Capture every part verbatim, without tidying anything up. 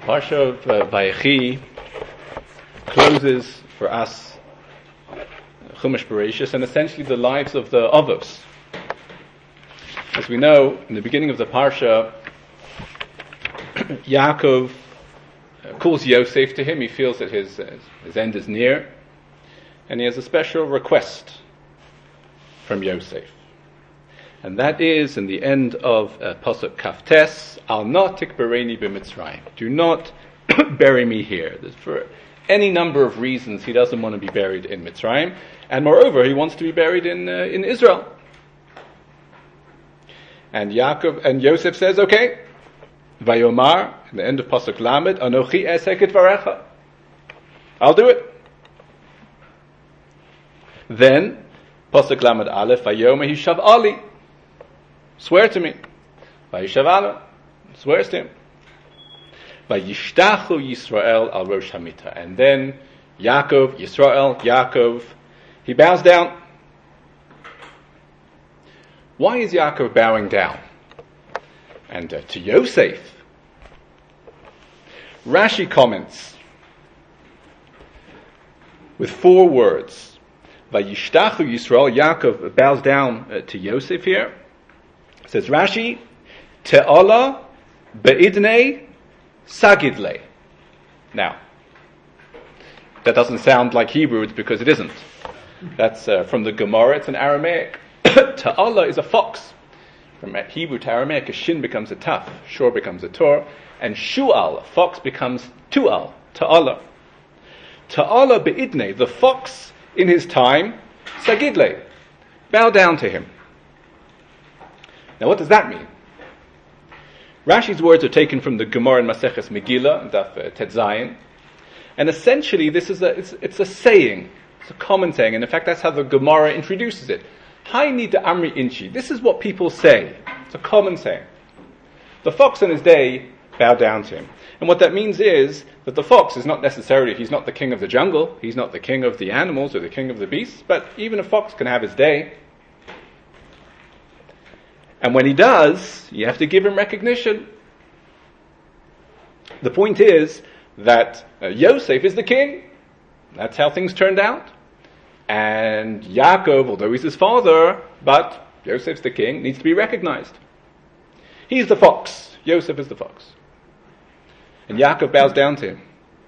Parsha of uh, Vayechi closes for us Chumash Bereshis and essentially the lives of the Avos. As we know, in the beginning of the Parsha, Yaakov uh, calls Yosef to him. He feels that his, uh, his end is near, and he has a special request from Yosef. And that is in the end of uh, Pasuk Kaftes, Al not tikbereni b'Mitzrayim. Do not bury me here. There's for any number of reasons he doesn't want to be buried in Mitzrayim, and moreover he wants to be buried in uh, in Israel. And Yaakov and Yosef says, okay, Vayomar, in the end of Pasuk Lamed, Anochi esek et varecha. I'll do it. Then Pasuk Lamed Aleph, Vayomer Hishav Ali. Swear to me. Vayishav Ali. Swears to him. Vayishtachu Yisrael al Rosh Hamita. And then Yaakov, Yisrael, Yaakov, he bows down. Why is Yaakov bowing down? And uh, to Yosef, Rashi comments with four words. Vayishtachu Yisrael, Yaakov bows down uh, to Yosef here. Says Rashi, Te'ala be'idnei sagidle. Now, that doesn't sound like Hebrew, it's because it isn't. That's uh, from the Gemara, it's an Aramaic. Ta'ala is a fox. From Hebrew to Aramaic, a shin becomes a taf, shor becomes a tor, and shu'al, a fox becomes tu'al, ta'ala. Ta'ala be'idnei, the fox in his time, sagidle, bow down to him. Now what does that mean? Rashi's words are taken from the Gemara in Maseches Megillah, Daf uh, Tet Zayin, and essentially this is a it's, it's a saying, it's a common saying, and in fact that's how the Gemara introduces it. Haini de Amri Inchi. This is what people say. It's a common saying. The fox in his day bowed down to him, and what that means is that the fox is not necessarily he's not the king of the jungle, he's not the king of the animals or the king of the beasts, but even a fox can have his day. And when he does, you have to give him recognition. The point is that uh, Yosef is the king. That's how things turned out. And Yaakov, although he's his father, but Yosef's the king, needs to be recognized. He's the fox. Yosef is the fox. And Yaakov bows down to him.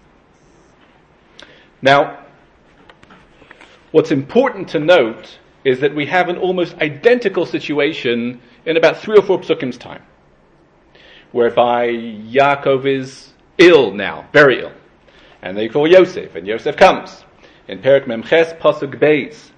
Now, what's important to note is that we have an almost identical situation in about three or four psukim's time, whereby Yaakov is ill now, very ill, and they call Yosef, and Yosef comes. In Perek Memches Pasuk Beis,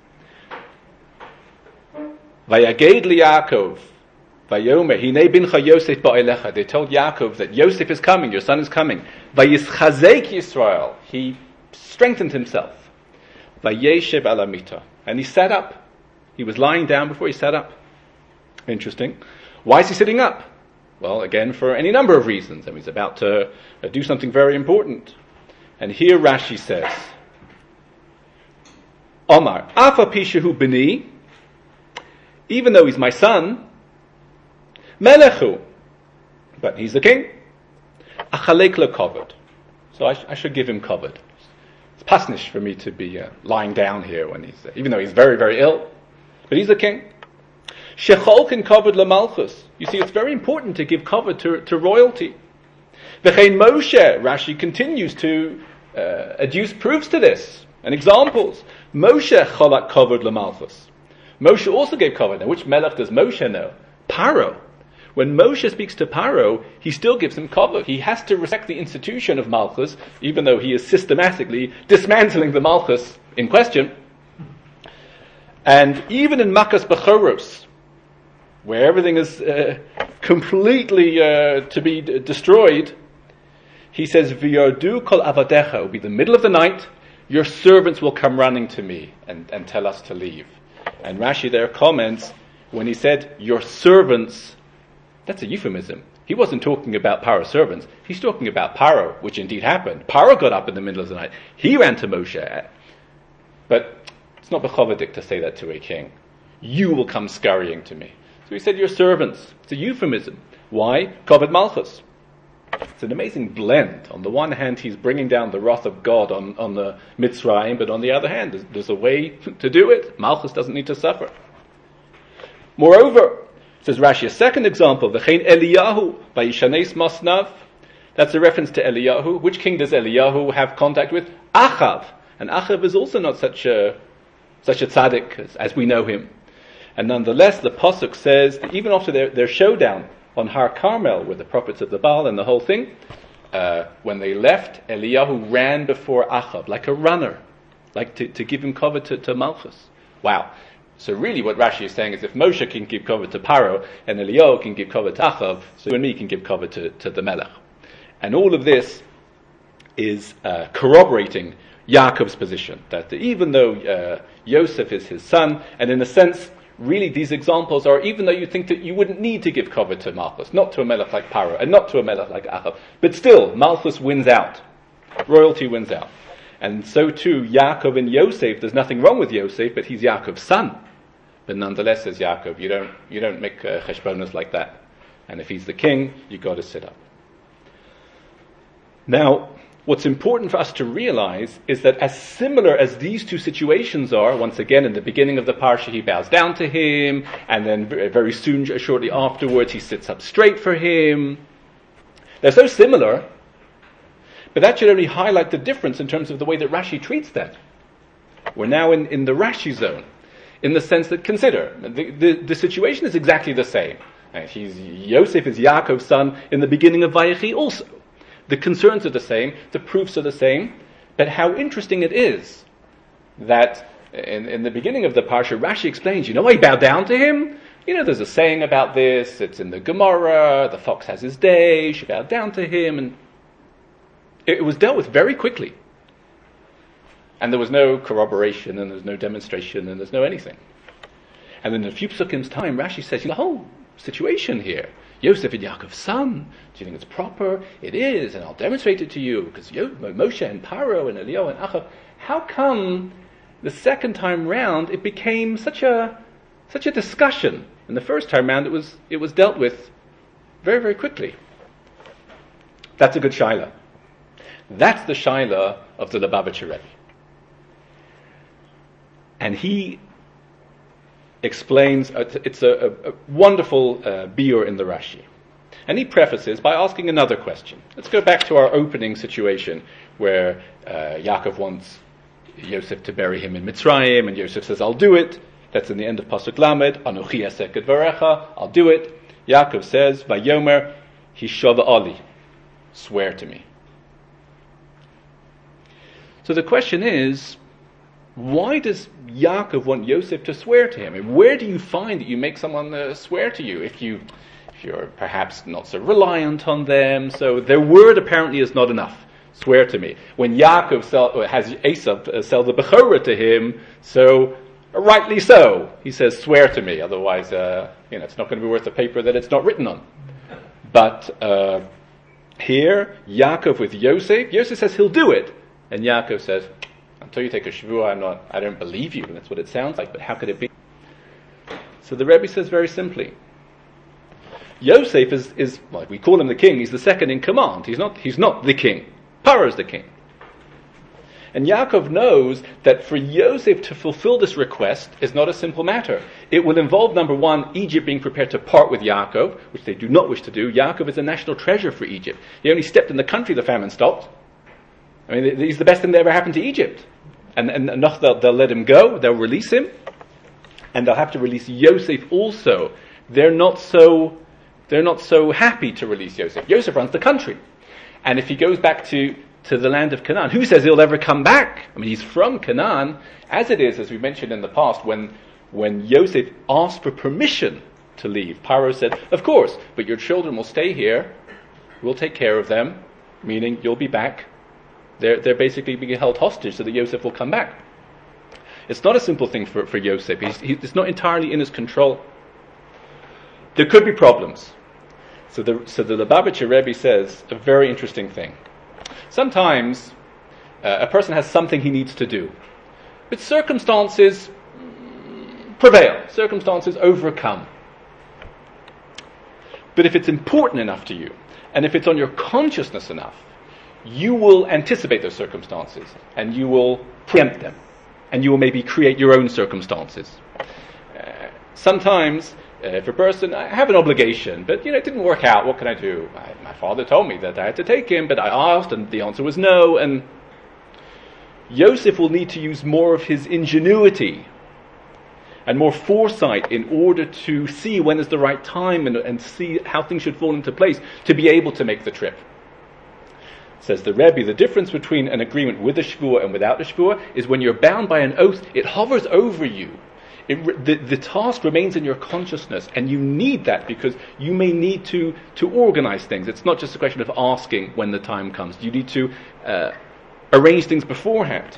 Vayaged li Yaakov, Vayomer Hinei bincha Yosef ba'elecha. They told Yaakov that Yosef is coming, your son is coming. Vayischazek Yisrael, he strengthened himself. Vayeshev al hamita, and he sat up. He was lying down before he sat up. Interesting. Why is he sitting up? Well, again, for any number of reasons. I mean, he's about to uh, do something very important. And here Rashi says, Omar, Afa pishahu b'ni, even though he's my son, Melechu, but he's the king, Achalek le kavod. So I, sh- I should give him kavod. It's pasnish for me to be uh, lying down here when he's, uh, even though he's very, very ill, but he's the king. Shecholkin kavod lemalchus. You see, it's very important to give kavod to, to royalty. V'chein Moshe, Rashi continues to uh, adduce proofs to this and examples. Moshe cholak kavod lemalchus. Moshe also gave kavod. Now, which melech does Moshe know? Paro. When Moshe speaks to Paro, he still gives him kavod. He has to respect the institution of malchus, even though he is systematically dismantling the malchus in question. And even in Makas Bechoros, where everything is uh, completely uh, to be d- destroyed, he says, V'yardu kol avadecha, it will be the middle of the night, your servants will come running to me and, and tell us to leave. And Rashi there comments, when he said, your servants, that's a euphemism. He wasn't talking about Paro's servants, he's talking about Paro, which indeed happened. Paro got up in the middle of the night, he ran to Moshe. But it's not bechovadik to say that to a king. You will come scurrying to me. So he said, your servants. It's a euphemism. Why? Kavod Malchus. It's an amazing blend. On the one hand, he's bringing down the wrath of God on, on the Mitzrayim, but on the other hand, there's, there's a way to do it. Malchus doesn't need to suffer. Moreover, says Rashi, a second example, V'chein Eliyahu vayishanes masnav. That's a reference to Eliyahu. Which king does Eliyahu have contact with? Achav. And Achav is also not such a such a tzaddik as, as we know him. And nonetheless, the Pasuk says that even after their, their showdown on Har Carmel with the prophets of the Baal and the whole thing, uh, when they left, Eliyahu ran before Achav like a runner, like to, to give him cover to, to Malchus. Wow. So really what Rashi is saying is if Moshe can give cover to Paro and Eliyahu can give cover to Achav, so you and me can give cover to, to the Melech. And all of this is uh, corroborating Yaakov's position, that even though uh, Yosef is his son, and in a sense, really these examples are, even though you think that you wouldn't need to give cover to Malchus, not to a Melech like Paro, and not to a Melech like Achav, but still, Malchus wins out. Royalty wins out. And so too, Yaakov and Yosef, there's nothing wrong with Yosef, but he's Yaakov's son. But nonetheless, says Yaakov, you don't, you don't make uh, cheshbonos like that. And if he's the king, you've got to sit up. Now, what's important for us to realize is that as similar as these two situations are, once again, in the beginning of the parsha, he bows down to him, and then very soon, shortly afterwards, he sits up straight for him. They're so similar, but that should only highlight the difference in terms of the way that Rashi treats them. We're now in, in the Rashi zone, in the sense that, consider, the, the, the situation is exactly the same. And he's, Yosef is Yaakov's son in the beginning of Vayechi also. The concerns are the same, the proofs are the same, but how interesting it is that in, in the beginning of the Parsha, Rashi explains, you know why he bowed down to him? You know, there's a saying about this, it's in the Gemara, the fox has his day, she bowed down to him, and it, it was dealt with very quickly. And there was no corroboration, and there was no demonstration, and there's no anything. And then in a few psukim's time, Rashi says, you know, the whole situation here, Yosef and Yaakov's son, do you think it's proper? It is, and I'll demonstrate it to you, because Yo- Moshe and Paro and Eliyahu and Achav, how come the second time round it became such a such a discussion? And the first time round it was it was dealt with very, very quickly. That's a good shaila. That's the shaila of the Lubavitcher Rebbe. And he explains, uh, it's a, a, a wonderful uh, biur in the Rashi. And he prefaces by asking another question. Let's go back to our opening situation where uh, Yaakov wants Yosef to bury him in Mitzrayim, and Yosef says, I'll do it. That's in the end of Pasuk Lamed, Anochi asek et varecha, I'll do it. Yaakov says, Vayomer hishava ali, swear to me. So the question is, why does Yaakov want Yosef to swear to him? And where do you find that you make someone uh, swear to you if you, if you're perhaps not so reliant on them? So their word apparently is not enough. Swear to me. When Yaakov sell, has Esav uh, sell the Bechorah to him, so uh, rightly so, he says, swear to me. Otherwise, uh, you know, it's not going to be worth the paper that it's not written on. But uh, here, Yaakov with Yosef, Yosef says he'll do it, and Yaakov says, until you take a shvuah, I'm not, I don't believe you. And that's what it sounds like, but how could it be? So the Rebbe says very simply, Yosef is, is, well, we call him the king, he's the second in command. He's not, he's not the king. Paro is the king. And Yaakov knows that for Yosef to fulfill this request is not a simple matter. It will involve, number one, Egypt being prepared to part with Yaakov, which they do not wish to do. Yaakov is a national treasure for Egypt. He only stepped in the country, the famine stopped. I mean, he's the best thing that ever happened to Egypt. And, and enough, they'll, they'll let him go, they'll release him, and they'll have to release Yosef also. They're not so, they're not so happy to release Yosef. Yosef runs the country. And if he goes back to, to the land of Canaan, who says he'll ever come back? I mean, he's from Canaan, as it is, as we mentioned in the past, when, when Yosef asked for permission to leave, Paro said, of course, but your children will stay here, we'll take care of them, meaning you'll be back. They're, they're basically being held hostage so that Yosef will come back. It's not a simple thing for, for Yosef. He's, he, it's not entirely in his control. There could be problems. So the, so the Lubavitcher Rebbe says a very interesting thing. Sometimes uh, a person has something he needs to do, but circumstances prevail. Circumstances overcome. But if it's important enough to you, and if it's on your consciousness enough, you will anticipate those circumstances, and you will preempt them, and you will maybe create your own circumstances. Uh, sometimes, uh, if a person, I have an obligation, but you know it didn't work out, what can I do? I, my father told me that I had to take him, but I asked, and the answer was no, and Yosef will need to use more of his ingenuity and more foresight in order to see when is the right time and, and see how things should fall into place to be able to make the trip. Says the Rebbe, the difference between an agreement with a shvuah and without a shvuah is when you're bound by an oath, it hovers over you. It, the, the task remains in your consciousness, and you need that because you may need to, to organize things. It's not just a question of asking when the time comes. You need to uh, arrange things beforehand.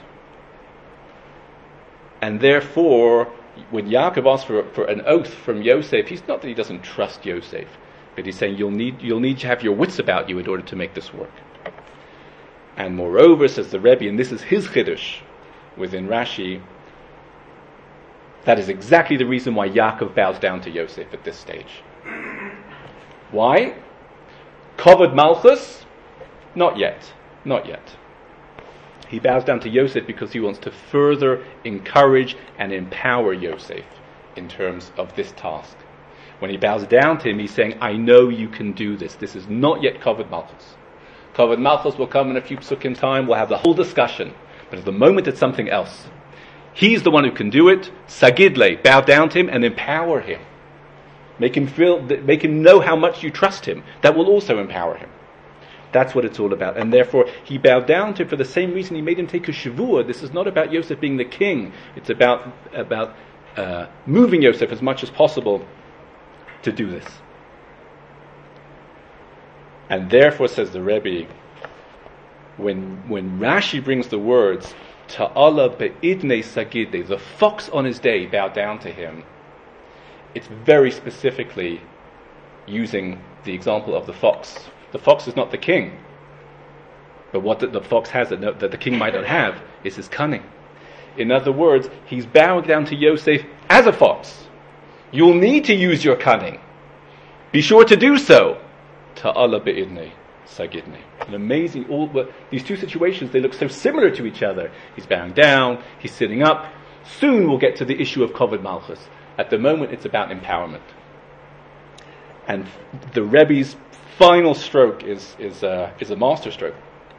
And therefore, when Yaakov asks for, for an oath from Yosef, he's not that he doesn't trust Yosef, but he's saying you'll need, you'll need to have your wits about you in order to make this work. And moreover, says the Rebbe, and this is his chiddush within Rashi, that is exactly the reason why Yaakov bows down to Yosef at this stage. Why? Kavod Malchus? Not yet. Not yet. He bows down to Yosef because he wants to further encourage and empower Yosef in terms of this task. When he bows down to him, he's saying, I know you can do this. This is not yet Kavod Malchus. Kavod Malchus will come in a few psukim time. We'll have the whole discussion. But at the moment, it's something else. He's the one who can do it. Sagidle, bow down to him and empower him. Make him feel, make him know how much you trust him. That will also empower him. That's what it's all about. And therefore, he bowed down to him for the same reason he made him take a shavua. This is not about Yosef being the king. It's about, about uh, moving Yosef as much as possible to do this. And therefore, says the Rebbe, when, when Rashi brings the words, Ta'ala be'idnei sagidei, the fox on his day bowed down to him, it's very specifically using the example of the fox. The fox is not the king, but what the, the fox has that, no, that the king might not have is his cunning. In other words, he's bowing down to Yosef as a fox. You'll need to use your cunning. Be sure to do so. Ta'ala be'idnei sagidnei. An amazing, all these two situations, they look so similar to each other. He's bowing down, he's sitting up. Soon we'll get to the issue of Kavod Malchus. At the moment, it's about empowerment. And the Rebbe's final stroke is is uh, is a master stroke,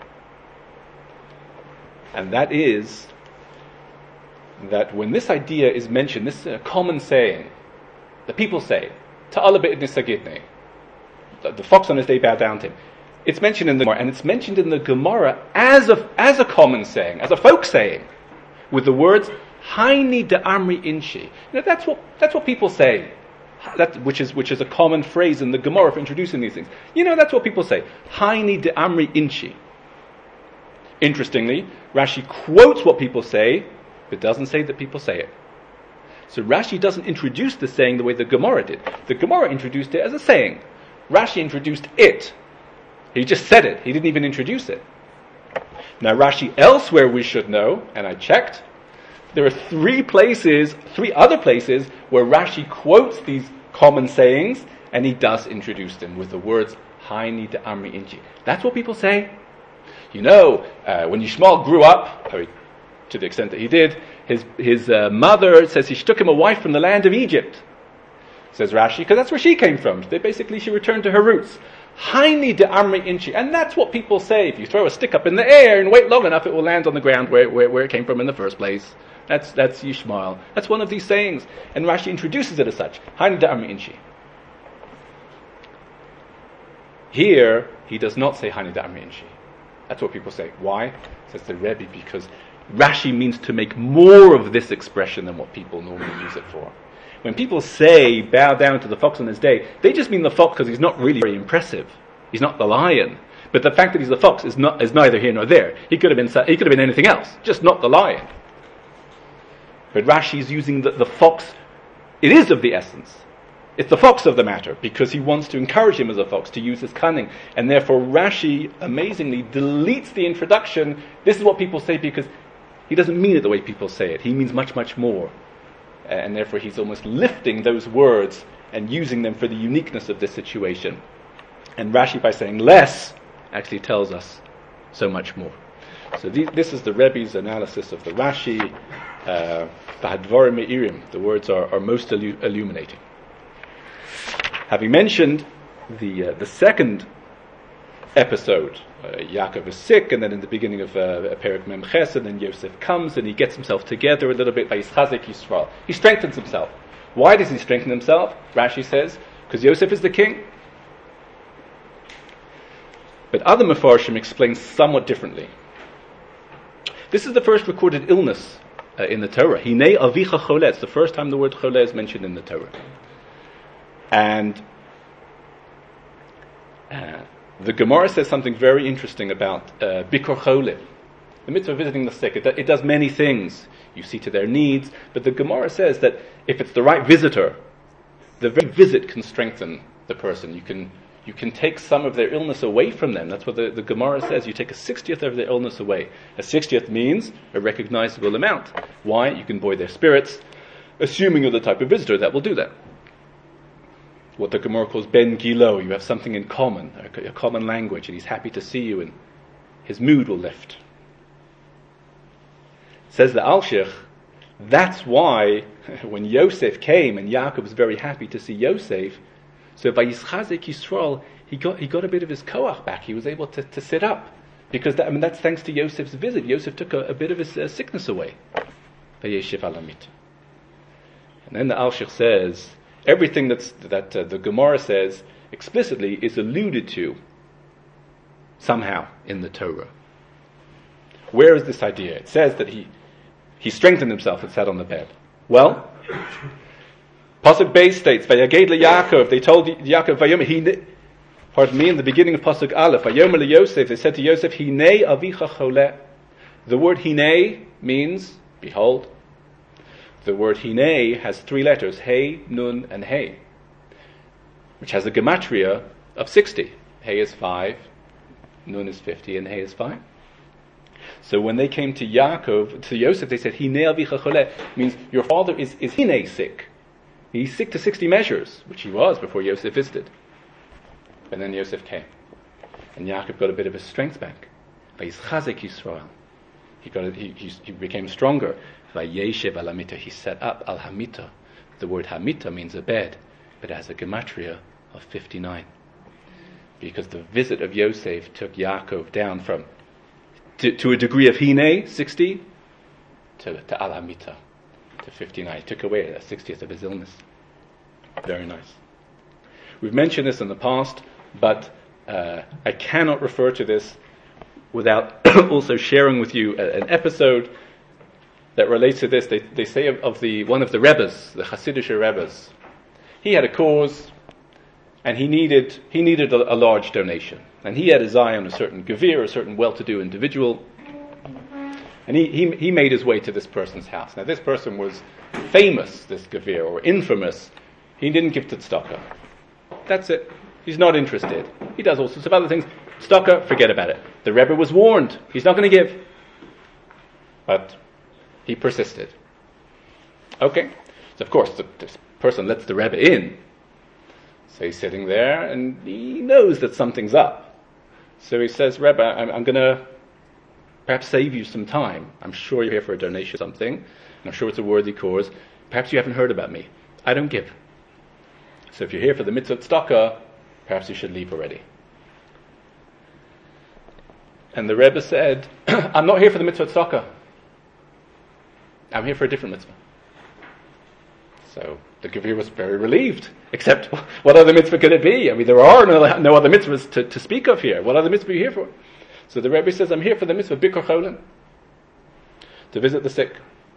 and that is that when this idea is mentioned, this is a common saying, the people say, "Ta'ala be'idnei sagidnei," the fox on his day bowed down to him. It's mentioned in the Gemara, and it's mentioned in the Gemara as a as a common saying, as a folk saying, with the words "Haini de Amri Inshi." Now that's what that's what people say. That which is which is a common phrase in the Gemara for introducing these things. You know, that's what people say. Haini de Amri Inshi. Interestingly, Rashi quotes what people say, but doesn't say that people say it. So Rashi doesn't introduce the saying the way the Gemara did. The Gemara introduced it as a saying. Rashi introduced it. He just said it. He didn't even introduce it. Now Rashi elsewhere we should know, and I checked, there are three places, three other places where Rashi quotes these common sayings, and he does introduce them with the words Haini de Amri Inchi. That's what people say. You know, uh, when Yishmael grew up, I mean, to the extent that he did, his his uh, mother says he took him a wife from the land of Egypt. Says Rashi, because that's where she came from. They basically, she returned to her roots. Haini de Amri Inchi. And that's what people say. If you throw a stick up in the air and wait long enough, it will land on the ground where, where, where it came from in the first place. That's that's Yishmael. That's one of these sayings. And Rashi introduces it as such. Haini de Amri Inchi. Here, he does not say Haini de Amri Inchi. That's what people say. Why? Says the Rebbe, because Rashi means to make more of this expression than what people normally use it for. When people say, bow down to the fox on his day, they just mean the fox because he's not really very impressive. He's not the lion. But the fact that he's the fox is not is neither here nor there. He could have been he could have been anything else, just not the lion. But Rashi is using the, the fox. It is of the essence. It's the fox of the matter, because he wants to encourage him as a fox to use his cunning. And therefore Rashi, amazingly, deletes the introduction. This is what people say, because he doesn't mean it the way people say it. He means much, much more. And therefore he's almost lifting those words and using them for the uniqueness of this situation. And Rashi, by saying less, actually tells us so much more. So the, this is the Rebbe's analysis of the Rashi. Uh, V'hadvarim me'irim, the words are, are most illu- illuminating. Having mentioned the uh, the second episode, uh, Yaakov is sick, and then in the beginning of uh, Perek Mem Ches, and then Yosef comes and he gets himself together a little bit by Yischazek Yisrael. He strengthens himself. Why does he strengthen himself? Rashi says, because Yosef is the king. But other Mefarshim explain somewhat differently. This is the first recorded illness uh, in the Torah. Hinei avicha choleh. It's the first time the word choleh is mentioned in the Torah. And uh, the Gemara says something very interesting about uh, Bikor Cholim. The mitzvah of visiting the sick, it, it does many things. You see to their needs, but the Gemara says that if it's the right visitor, the very visit can strengthen the person. You can you can take some of their illness away from them. That's what the, the Gemara says. You take a sixtieth of their illness away. A sixtieth means a recognizable amount. Why? You can buoy their spirits, assuming you're the type of visitor that will do that. What the Gemara calls ben gilo, you have something in common, a, a common language, and he's happy to see you, and his mood will lift. Says the Alshich, that's why when Yosef came and Yaakov was very happy to see Yosef, so by Yischazek Yisrael, he got he got a bit of his koach back. He was able to, to sit up, because that, I mean that's thanks to Yosef's visit. Yosef took a, a bit of his uh, sickness away. Vayeshev alamit. And then the Alshich says, everything that's, that uh, the Gemara says explicitly is alluded to somehow in the Torah. Where is this idea? It says that he he strengthened himself and sat on the bed. Well, Pasuk Beis states, "Vayaged leYaakov." They told Yaakov, "Vayomer he." Pardon me. In the beginning of Pasuk Aleph, "Vayomer leYosef." They said to Yosef, "Hinei avicha choleh." The word "hinei" means behold. The word Hinei has three letters, Hey, Nun, and Hey, which has a gematria of sixty. Hey is five, Nun is fifty, and Hey is five. So when they came to Yaakov, to Yosef, they said, Hinei avicha choleh, means your father is, is Hinei sick. He's sick to sixty measures, which he was before Yosef visited. And then Yosef came. And Yaakov got a bit of his strength back. Vayizchazek Yisrael. He got a, he, he, he became stronger. Vayeshev al hamita. He sat up al hamita. The word hamita means a bed, but it has a gematria of fifty-nine. Because the visit of Yosef took Yaakov down from to, to a degree of Hinei, sixty, to, to al hamita, to fifty-nine. He took away a sixtieth of his illness. Very nice. We've mentioned this in the past, but uh, I cannot refer to this without also sharing with you a, an episode that relates to this. They, they say of, of the one of the Rebbes, the Hasidic Rebbes. He had a cause, and he needed he needed a, a large donation. And he had his eye on a certain gevir, a certain well-to-do individual. And he, he he made his way to this person's house. Now this person was famous, this gevir, or infamous. He didn't give to tzedakah. That's it. He's not interested. He does all sorts of other things. Tzedakah, forget about it. The Rebbe was warned. He's not going to give. But he persisted. Okay. So of course, the, this person lets the Rebbe in. So he's sitting there, and he knows that something's up. So he says, Rebbe, I'm, I'm going to perhaps save you some time. I'm sure you're here for a donation or something, and I'm sure it's a worthy cause. Perhaps you haven't heard about me. I don't give. So if you're here for the mitzvah tzedakah, perhaps you should leave already. And the Rebbe said, I'm not here for the mitzvah tzedakah. I'm here for a different mitzvah. So the gevir was very relieved. Except, what other mitzvah could it be? I mean, there are no, no other mitzvahs to, to speak of here. What other mitzvah are you here for? So the Rebbe says, I'm here for the mitzvah Bikor Cholim, to visit the sick.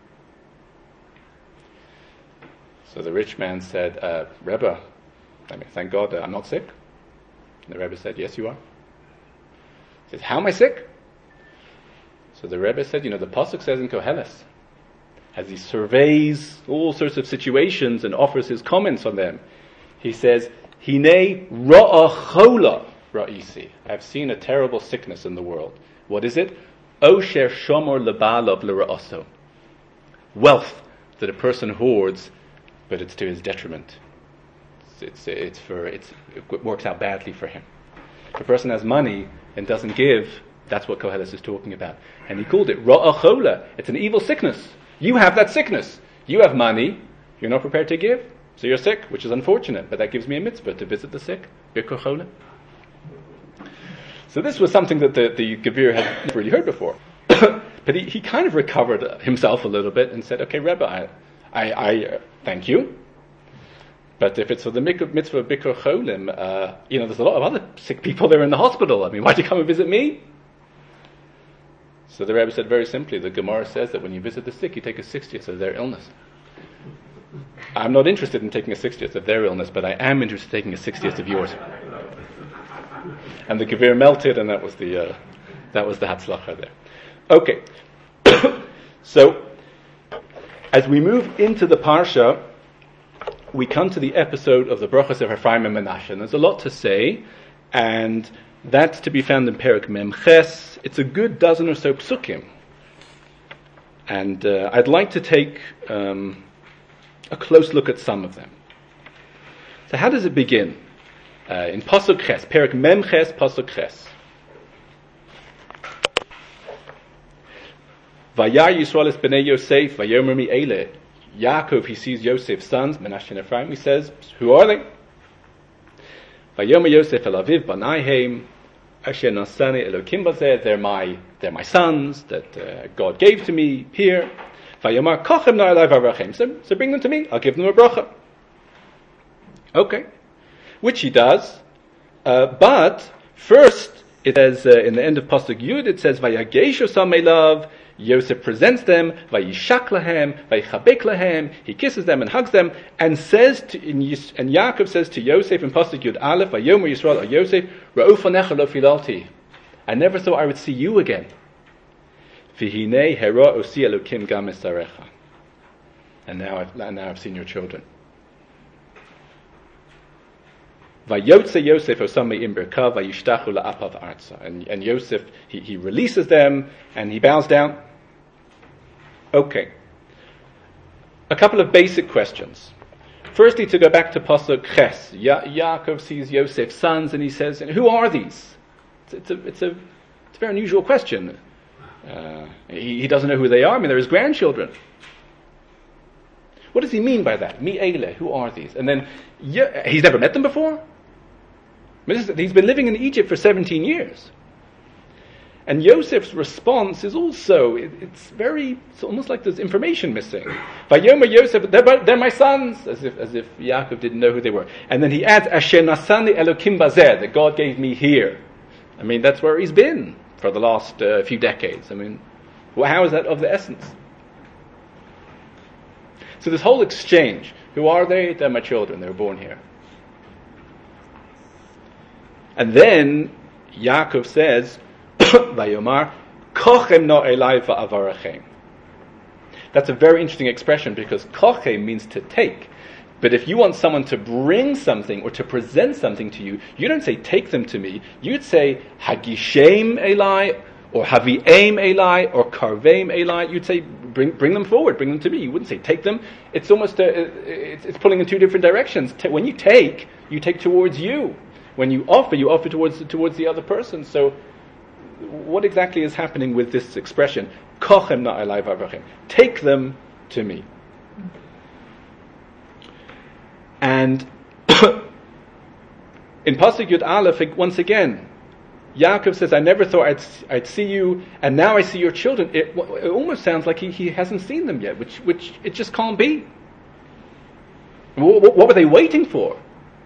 So the rich man said, uh, Rebbe, I mean, thank God uh, I'm not sick. And the Rebbe said, yes, you are. He says, how am I sick? So the Rebbe said, you know, the Pasuk says in Koheles, as he surveys all sorts of situations and offers his comments on them, he says, Hinei ra'a chola ra'isi. I've seen a terrible sickness in the world. What is it? Osher shomor lebalav l'ra'aso. Wealth that a person hoards, but it's to his detriment. it's it's for it's it works out badly for him. If a person has money and doesn't give, that's what Koheles is talking about. And he called it Ra'ah Chola. It's an evil sickness. You have that sickness. You have money. You're not prepared to give. So you're sick, which is unfortunate. But that gives me a mitzvah to visit the sick. Birkur Chola. So this was something that the, the Gevir had never really heard before. But he, he kind of recovered himself a little bit and said, okay, Rebbe, I, I, I uh, thank you. But if it's for the mitzvah of Birkur Cholim, uh, you know, there's a lot of other sick people there in the hospital. I mean, why'd you come and visit me? So the Rebbe said very simply, the Gemara says that when you visit the sick, you take a sixtieth of their illness. I'm not interested in taking a sixtieth of their illness, but I am interested in taking a sixtieth of yours. And the Gevir melted, and that was the uh, that was the Hatzlacha there. Okay, so as we move into the Parsha, we come to the episode of the Brachos of Ephraim and Menashe. And there's a lot to say, and that's to be found in Perek Mem Ches. It's a good dozen or so psukim. And uh, I'd like to take um, a close look at some of them. So how does it begin? Uh, in Pasuk Ches, Perek Mem Ches, Pasuk Ches. Vayar Yisrael es b'nei Yosef, vayomer mi eile. Yaakov, he sees Yosef's sons, Menashe and Ephraim, he says, who are they? Vayomer Yosef el aviv banayhem, asher nasani elokim bazeh, they're my, they're my sons that uh, God gave to me here. Vayomar kochem na elai varachem, so, so bring them to me, I'll give them a bracha. Okay. Which he does, uh, but first it says uh, in the end of Pasuk Yud, it says Vayagesh osam elav. Yosef presents them, Vayishak lahem, Vayichabek lahem. He kisses them and hugs them, and says to, in Yis, and Yaakov says to Yosef in Pasuk Yud Aleph, Vayomer Yisrael al Yosef, Ra'u fanecha lo filalti. I never thought I would see you again. V'hinei hera osi elokim gam esarecha. And now I've and now I've seen your children. Vayotze Yosef osami im berka vayishtachu la'apav arza. And and Yosef he, he releases them and he bows down. Okay. A couple of basic questions. Firstly, to go back to Pasuk Ches, ya- Yaakov sees Yosef's sons and he says, "Who are these?" It's, it's a it's a it's a very unusual question. Uh, he, he doesn't know who they are. I mean, they're his grandchildren. What does he mean by that? Mi eile, who are these? And then yeah, he's never met them before. I mean, this is, he's been living in Egypt for seventeen years. And Yosef's response is also, it, it's very, it's almost like there's information missing. Vayomer Yosef, they're, they're my sons, as if as if Yaakov didn't know who they were. And then he adds, Asher nasani elokim bazeh, that God gave me here. I mean, that's where he's been for the last uh, few decades. I mean, well, how is that of the essence? So this whole exchange, who are they? They're my children, they were born here. And then Yaakov says, Vayomar, kochem no elai va'avarachem. That's a very interesting expression because kochem means to take. But if you want someone to bring something or to present something to you, you don't say take them to me. You'd say hagishem elai or haviem elai or karvem elai. You'd say bring bring them forward, bring them to me. You wouldn't say take them. It's almost a, it's, it's pulling in two different directions. When you take, you take towards you. When you offer, you offer towards towards the other person. So, what exactly is happening with this expression? Kochem na elai v'avrachem. Take them to me. And in Pasuk Yud Aleph, once again, Yaakov says, "I never thought I'd I'd see you, and now I see your children." It, it almost sounds like he, he hasn't seen them yet, which which it just can't be. What, what were they waiting for?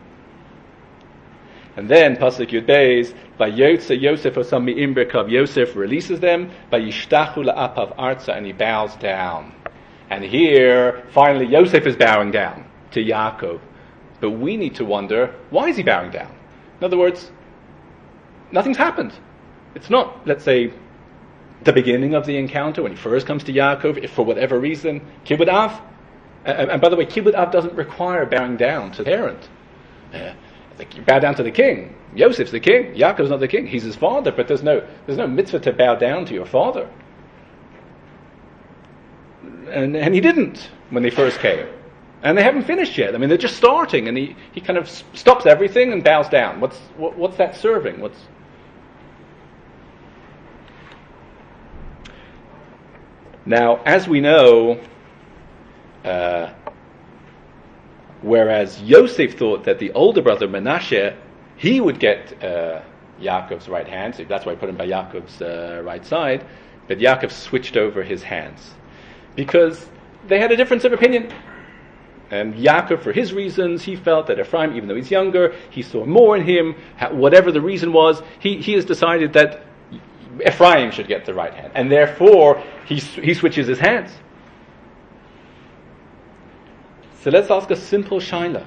And then Pasuk Yud Beis, Vayotze Yosef osam mi'im berkav. Yosef releases them. Vayishtachu la'apav arza, and he bows down. And here, finally, Yosef is bowing down to Yaakov. But we need to wonder, why is he bowing down? In other words, nothing's happened. It's not, let's say, the beginning of the encounter when he first comes to Yaakov, if for whatever reason, Kibbud Av. And, and by the way, Kibbud Av doesn't require bowing down to the parent. Uh, you bow down to the king. Yosef's the king. Yaakov's not the king. He's his father, but there's no there's no mitzvah to bow down to your father. And and he didn't when they first came. And they haven't finished yet. I mean, they're just starting, and he, he kind of s- stops everything and bows down. What's what, what's that serving? What's Now, as we know, uh, whereas Yosef thought that the older brother Menashe, he would get uh, Yaakov's right hand, so that's why I put him by Yaakov's uh, right side, but Yaakov switched over his hands because they had a difference of opinion. And Yaakov, for his reasons, he felt that Ephraim, even though he's younger, he saw more in him. Whatever the reason was, he, he has decided that Ephraim should get the right hand, and therefore he he switches his hands. So let's ask a simple shaila.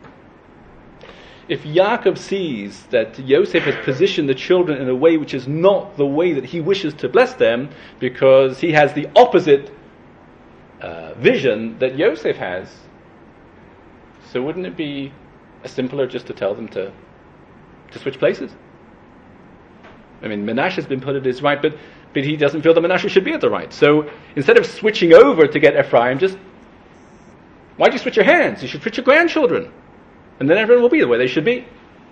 If Yaakov sees that Yosef has positioned the children in a way which is not the way that he wishes to bless them, because he has the opposite uh, vision that Yosef has, so wouldn't it be simpler just to tell them to to switch places? I mean, Menashe has been put at his right, but, but he doesn't feel that Menashe should be at the right. So instead of switching over to get Ephraim, just, why'd you switch your hands? You should switch your grandchildren. And then everyone will be the way they should be.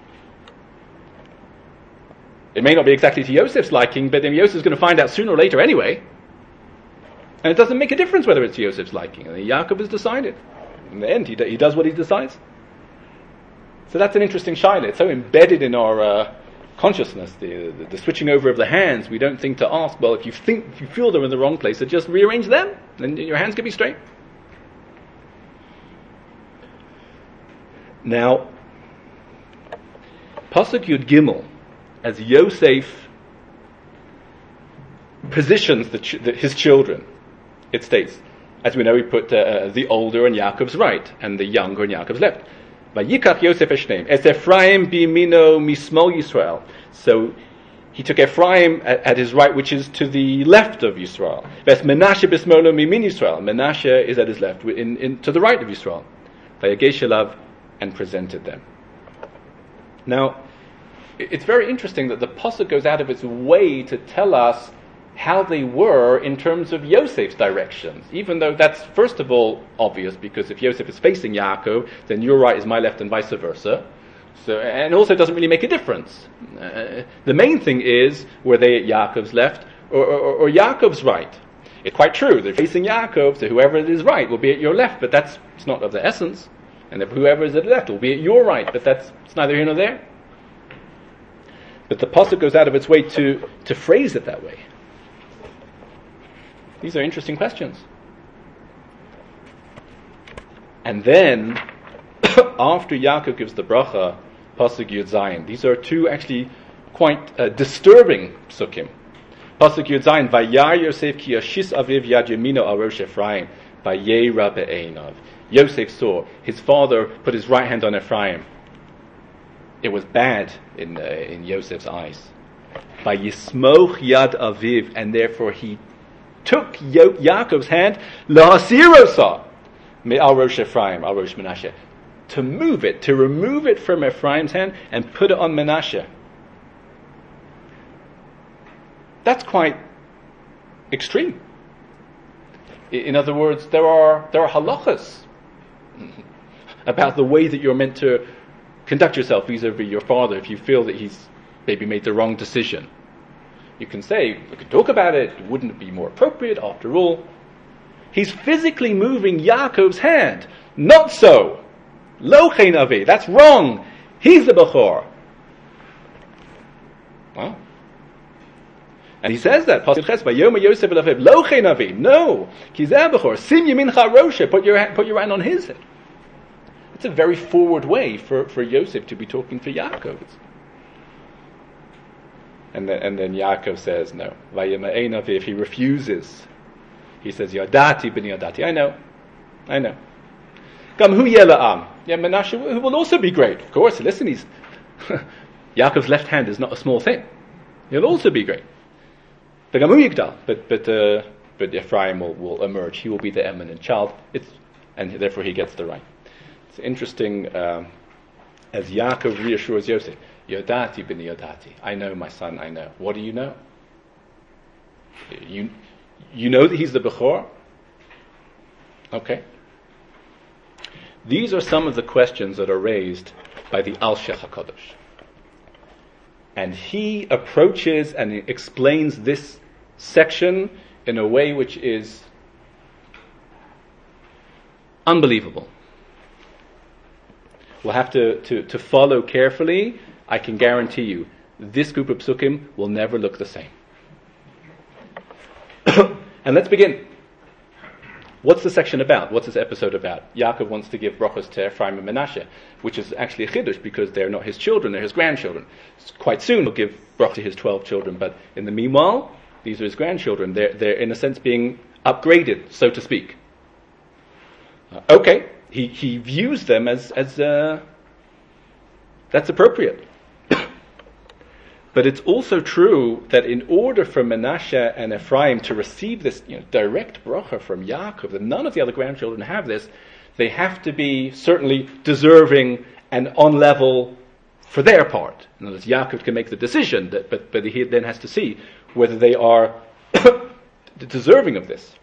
It may not be exactly to Yosef's liking, but then Yosef's going to find out sooner or later anyway. And it doesn't make a difference whether it's Yosef's liking. And Yaakov has decided. In the end, he, he does what he decides. So that's an interesting shaila. It's so embedded in our uh, consciousness, the, the the switching over of the hands. We don't think to ask, well, if you think, if you feel they're in the wrong place, so just rearrange them, and your hands can be straight. Now, Pasuk Yud Gimel, as Yosef positions the ch- the, his children, it states, as we know, we put uh, the older on Yaakov's right, and the younger on Yaakov's left. Vayikach Yosef Eshneim, Es Ephraim bimino mismol Yisrael. So he took Ephraim at, at his right, which is to the left of Yisrael. Ves Menashe bismolo mimin Yisrael. Menashe is at his left, in, in, to the right of Yisrael. Vayagesh elav, and presented them. Now, it's very interesting that the pasuk goes out of its way to tell us how they were in terms of Yosef's directions, even though that's first of all obvious, because if Yosef is facing Yaakov, then your right is my left and vice versa. So, and also it doesn't really make a difference. Uh, the main thing is, were they at Yaakov's left or, or, or Yaakov's right? It's quite true, they're facing Yaakov, so whoever is right will be at your left, but that's it's not of the essence. And if whoever is at the left will be at your right, but that's it's neither here nor there. But the pasuk goes out of its way to, to phrase it that way. These are interesting questions. And then, after Yaakov gives the bracha, Pasuk Yud Zayin, these are two actually quite uh, disturbing psukim. Pasuk Yud Zayin, Vayar Yosef ki yashis aviv yad yamino al rosh Ephraim, vayera be'einav. Yosef saw his father put his right hand on Ephraim. It was bad in uh, in Yosef's eyes. Vayismoch yad aviv, and therefore he took Yo- Yaakov's hand, lahasirosa, al rosh Ephraim, al rosh Menashe, to move it, to remove it from Ephraim's hand and put it on Menashe. That's quite extreme. In other words, there are there are halachas about the way that you're meant to conduct yourself vis-a-vis your father if you feel that he's maybe made the wrong decision. You can say, we could talk about it, wouldn't it be more appropriate after all? He's physically moving Yaakov's hand. Not so. Lo chen avi, that's wrong. He's the Bechor. Well, and he says that, Pasuk Ches, Vayoma Yosef el Aviv, Lo chen avi, no. Ki zeh Bechor, Sim yamincha roshe, put your put your hand on his head. It's a very forward way for, for Yosef to be talking to Yaakov. And then, and then Yaakov says, no. If he refuses, he says, Yadati ben Yadati. I know. I know. Gam hu yela'am. Yeah, Menashe, who will also be great. Of course, listen, he's Yaakov's left hand is not a small thing. He'll also be great. But Gam hu yigdal. But, but, uh, but Ephraim will, will emerge. He will be the eminent child. It's, and therefore he gets the right. It's interesting, um, as Yaakov reassures Yosef, Yodati bin Yodati. I know, my son, I know. What do you know? You you know that he's the Bechor? Okay. These are some of the questions that are raised by the Al-Sheikh HaKadosh. And he approaches and explains this section in a way which is unbelievable. We'll have to, to, to follow carefully. I can guarantee you, this group of psukim will never look the same. And let's begin. What's the section about? What's this episode about? Yaakov wants to give brachos to Ephraim and Menashe, which is actually a chiddush because they're not his children, they're his grandchildren. Quite soon he'll give brachos to his twelve children, but in the meanwhile, these are his grandchildren. They're, they're in a sense being upgraded, so to speak. Uh, okay, he, he views them as, as uh, that's appropriate. But it's also true that in order for Menashe and Ephraim to receive this, you know, direct bracha from Yaakov, that none of the other grandchildren have this, they have to be certainly deserving and on level for their part. In other words, Yaakov can make the decision, that, but, but he then has to see whether they are deserving of this.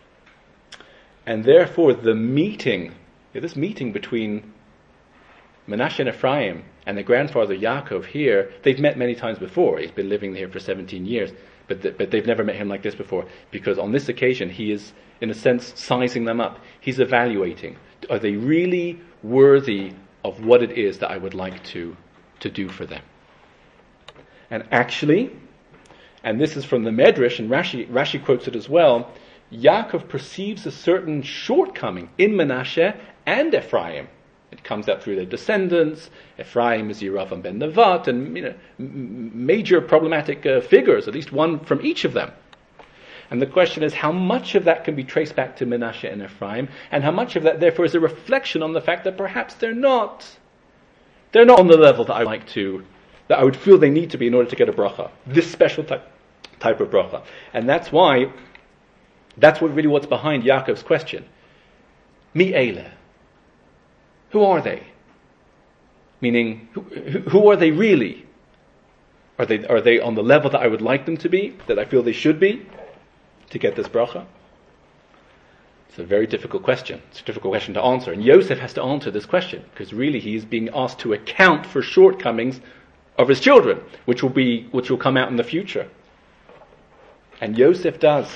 And therefore the meeting, yeah, this meeting between Menashe and Ephraim and the grandfather Yaakov here, they've met many times before. He's been living here for seventeen years, but th- but they've never met him like this before, because on this occasion he is, in a sense, sizing them up. He's evaluating. Are they really worthy of what it is that I would like to, to do for them? And actually, and this is from the Medrash, and Rashi, Rashi quotes it as well, Yaakov perceives a certain shortcoming in Menashe and Ephraim. It comes out through their descendants. Ephraim is Yeravam ben Nevat, and you know, m- major problematic uh, figures, at least one from each of them. And the question is, how much of that can be traced back to Menashe and Ephraim, and how much of that, therefore, is a reflection on the fact that perhaps they're not, they're not on the level that I would like to, that I would feel they need to be in order to get a bracha, this special type type of bracha. And that's why, that's what really what's behind Yaakov's question. Mi eile. Who are they? Meaning, who, who are they really? Are they are they on the level that I would like them to be, that I feel they should be, to get this bracha? It's a very difficult question. It's a difficult question to answer. And Yosef has to answer this question, because really he is being asked to account for shortcomings of his children, which will be which will come out in the future. And Yosef does.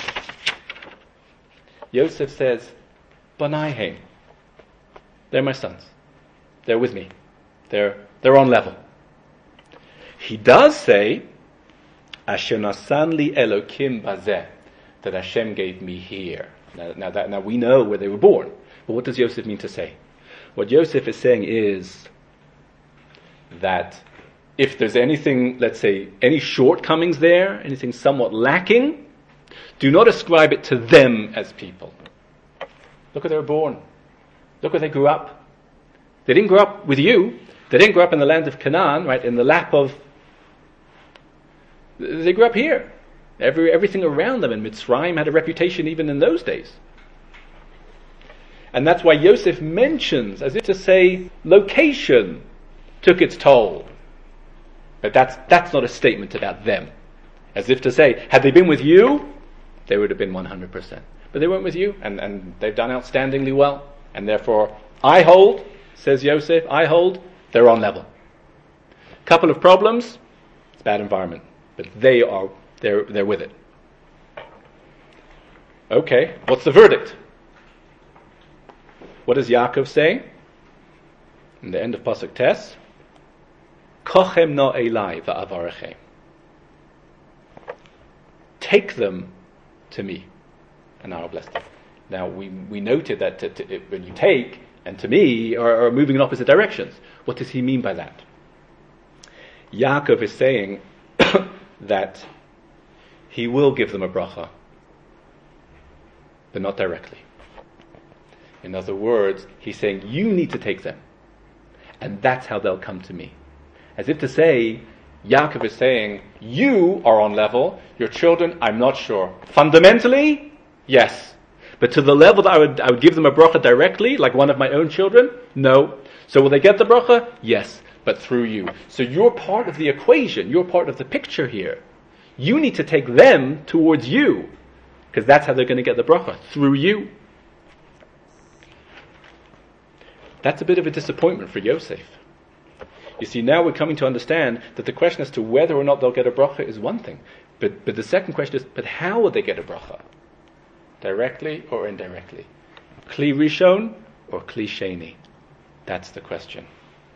Yosef says, Banaihem. They're my sons. They're with me. They're they're on level. He does say, Asher nasan li Elokim bazeh, that Hashem gave me here. Now, now, that, now we know where they were born. But what does Yosef mean to say? What Yosef is saying is that if there's anything, let's say, any shortcomings there, anything somewhat lacking, do not ascribe it to them as people. Look where they were born. Look where they grew up. They didn't grow up with you. They didn't grow up in the land of Canaan, right, in the lap of... They grew up here. Every, everything around them in Mitzrayim had a reputation even in those days. And that's why Yosef mentions, as if to say, location took its toll. But that's, that's not a statement about them. As if to say, had they been with you, they would have been one hundred percent. But they weren't with you, and, and they've done outstandingly well. And therefore, I hold, says Yosef, I hold, they're on level. Couple of problems, it's bad environment. But they are, they're, they're with it. Okay, what's the verdict? What does Yaakov say? In the end of Pasuk Tes, Kochem no elai va'avarechem. Take them to me, and I will bless them. Now, we, we noted that to, to, when you take and to me are, are moving in opposite directions. What does he mean by that? Yaakov is saying that he will give them a bracha, but not directly. In other words, he's saying, you need to take them, and that's how they'll come to me. As if to say, Yaakov is saying, you are on level, your children, I'm not sure. Fundamentally, yes. But to the level that I would, I would give them a bracha directly, like one of my own children, no. So will they get the bracha? Yes, but through you. So you're part of the equation, you're part of the picture here. You need to take them towards you, because that's how they're going to get the bracha, through you. That's a bit of a disappointment for Yosef. You see, now we're coming to understand that the question as to whether or not they'll get a bracha is one thing. But, but the second question is, but how will they get a bracha? Directly or indirectly? Kli Rishon or Kli Sheni? That's the question.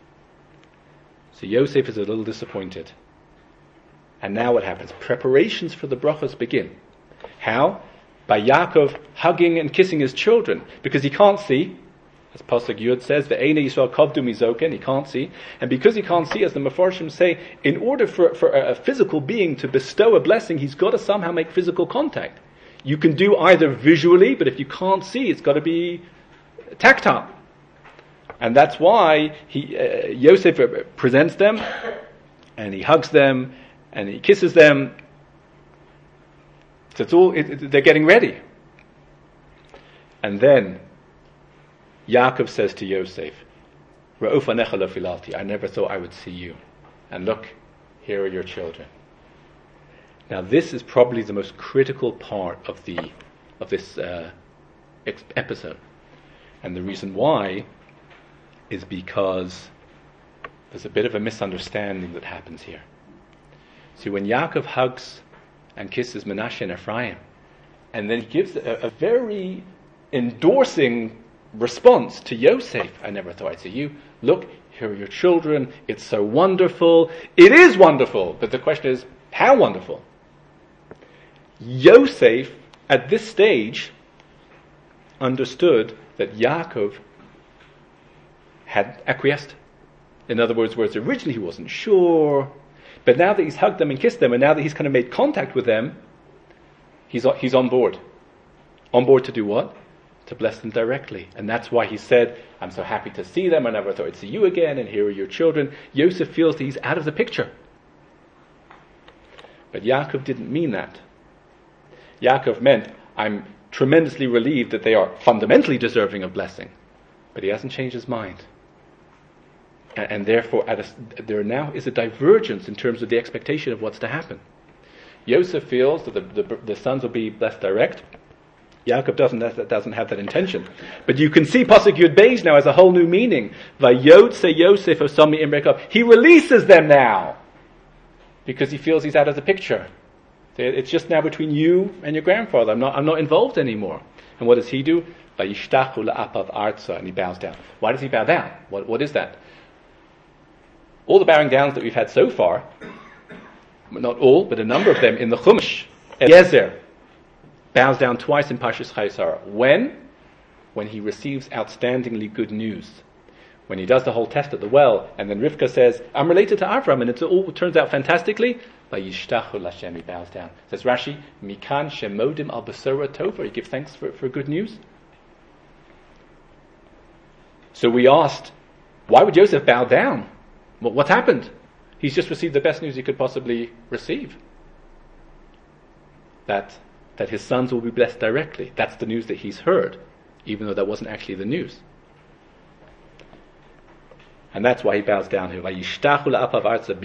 So Yosef is a little disappointed. And now what happens? Preparations for the brachas begin. How? By Yaakov hugging and kissing his children, because he can't see. As Pasuk Yud says, "Ve'ene Yisrael kavdu mizoken," he can't see, and because he can't see, as the Mefarshim say, in order for for a, a physical being to bestow a blessing, he's got to somehow make physical contact. You can do either visually, but if you can't see, it's got to be tactile, and that's why he uh, Yosef presents them, and he hugs them, and he kisses them. So it's all it, it, they're getting ready, and then Yaakov says to Yosef, "Ra'uf anecha lo filalti, I never thought I would see you. And look, here are your children." Now this is probably the most critical part of the of this uh, ex- episode. And the reason why is because there's a bit of a misunderstanding that happens here. See, when Yaakov hugs and kisses Menashe and Ephraim, and then he gives a, a very endorsing response to Yosef, "I never thought I'd see you. Look, here are your children. It's so wonderful." It is wonderful, but the question is, how wonderful? Yosef, at this stage, understood that Yaakov had acquiesced. In other words, whereas originally he wasn't sure, but now that he's hugged them and kissed them, and now that he's kind of made contact with them, he's he's on board. On board to do what? To bless them directly. And that's why he said, "I'm so happy to see them. I never thought I'd see you again, and here are your children." Yosef feels that he's out of the picture. But Yaakov didn't mean that. Yaakov meant, "I'm tremendously relieved that they are fundamentally deserving of blessing." But he hasn't changed his mind. And, and therefore, at a, there now is a divergence in terms of the expectation of what's to happen. Yosef feels that the, the, the sons will be blessed direct. Yaakov doesn't doesn't have that intention, but you can see Pasuk Yud Beis now as a whole new meaning. Vayotze Yosef osami imrekov. He releases them now because he feels he's out of the picture. It's just now between you and your grandfather. I'm not I'm not involved anymore. And what does he do? Vayishtachu la'apav arza, and he bows down. Why does he bow down? What what is that? All the bowing downs that we've had so far, not all, but a number of them in the Chumash, Eliezer bows down twice in Parshas Chayei Sarah. When? When he receives outstandingly good news. When he does the whole test at the well, and then Rivka says, "I'm related to Avram," and it all turns out fantastically. Vayishtachu Lashem, he bows down. Says Rashi, Mikan shemodim al basora tova. He gives thanks for, for good news. So we asked, why would Yosef bow down? Well, what happened? He's just received the best news he could possibly receive. That that his sons will be blessed directly. That's the news that he's heard, even though that wasn't actually the news. And that's why he bows down here. The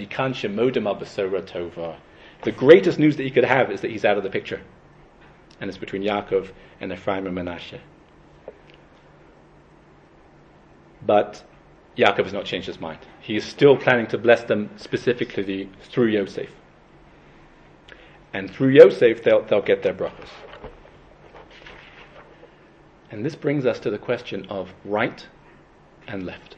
greatest news that he could have is that he's out of the picture. And it's between Yaakov and Ephraim and Menashe. But Yaakov has not changed his mind. He is still planning to bless them specifically through Yosef. And through Yosef, they'll, they'll get their brachos. And this brings us to the question of right and left.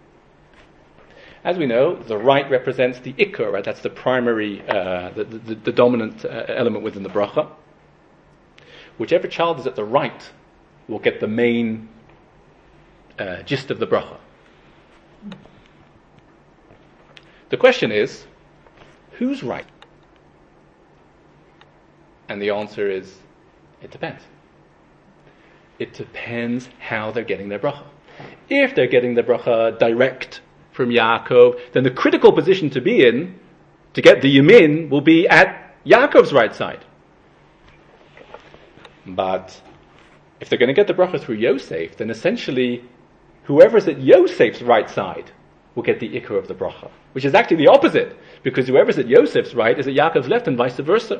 As we know, the right represents the ikkur, right? That's the primary, uh, the, the, the dominant uh, element within the bracha. Whichever child is at the right will get the main uh, gist of the bracha. The question is, who's right? And the answer is, it depends. It depends how they're getting their bracha. If they're getting their bracha direct from Yaakov, then the critical position to be in, to get the Yamin, will be at Yaakov's right side. But if they're going to get the bracha through Yosef, then essentially whoever's at Yosef's right side will get the ikkur of the bracha, which is actually the opposite, because whoever's at Yosef's right is at Yaakov's left and vice versa.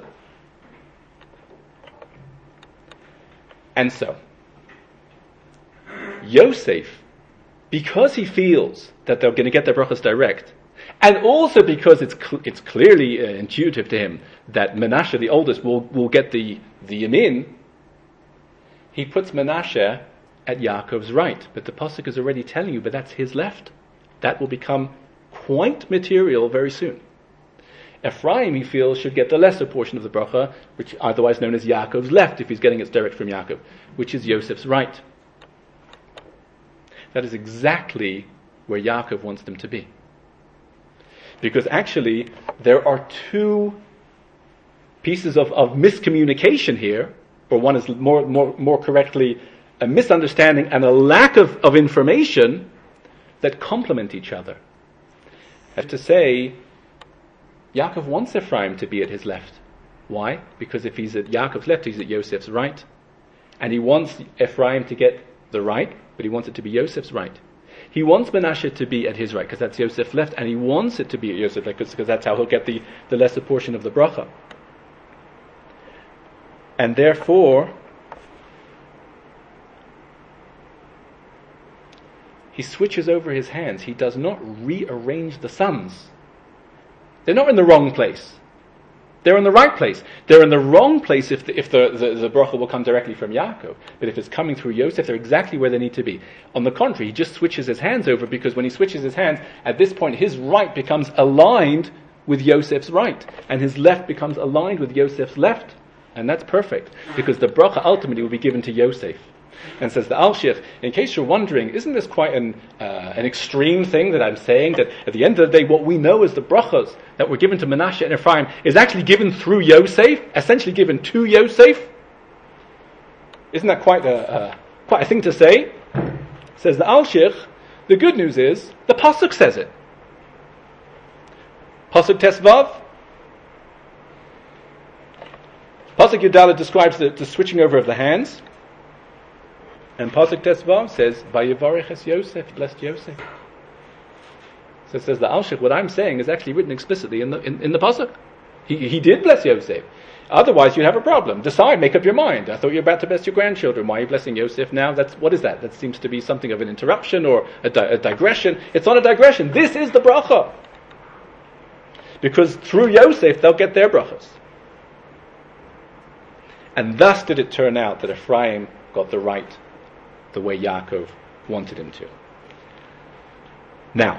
And so, Yosef, because he feels that they're going to get their brachas direct, and also because it's cl- it's clearly uh, intuitive to him that Menashe, the oldest, will, will get the, the yamin, he puts Menashe at Yaakov's right. But the pasuk is already telling you, but that's his left. That will become quite material very soon. Ephraim, he feels, should get the lesser portion of the bracha, which otherwise known as Yaakov's left, if he's getting it direct from Yaakov, which is Yosef's right. That is exactly where Yaakov wants them to be. Because actually, there are two pieces of, of miscommunication here, or one is more, more, more correctly a misunderstanding and a lack of, of information that complement each other. I have to say, Yaakov wants Ephraim to be at his left. Why? Because if he's at Yaakov's left, he's at Yosef's right. And he wants Ephraim to get the right, but he wants it to be Yosef's right. He wants Menashe to be at his right, because that's Yosef's left, and he wants it to be at Yosef's left, because that's how he'll get the, the lesser portion of the bracha. And therefore, he switches over his hands. He does not rearrange the sums. They're not in the wrong place. They're in the right place. They're in the wrong place if the, if the, the, the bracha will come directly from Yaakov. But if it's coming through Yosef, they're exactly where they need to be. On the contrary, he just switches his hands over, because when he switches his hands, at this point his right becomes aligned with Yosef's right, and his left becomes aligned with Yosef's left. And that's perfect, because the bracha ultimately will be given to Yosef. And says the Alshich, in case you're wondering, isn't this quite an uh, an extreme thing that I'm saying, that at the end of the day what we know is the brachas that were given to Menashe and Ephraim is actually given through Yosef, essentially given to Yosef? Isn't that quite a, uh, quite a thing to say? Says the Alshich, the good news is, the Pasuk says it. Pasuk Tesvav. Pasuk Yudala describes the, the switching over of the hands. And Pasuk Tesvav says, Vayevarech es Yosef, blessed Yosef. So it says the Alshich, what I'm saying is actually written explicitly in the in, in the Pasuk. He he did bless Yosef. Otherwise you'd have a problem. Decide, make up your mind. I thought you were about to bless your grandchildren. Why are you blessing Yosef now? That's what is that? That seems to be something of an interruption or a, di- a digression. It's not a digression. This is the bracha. Because through Yosef they'll get their brachas. And thus did it turn out that Ephraim got the right the way Yaakov wanted him to. Now,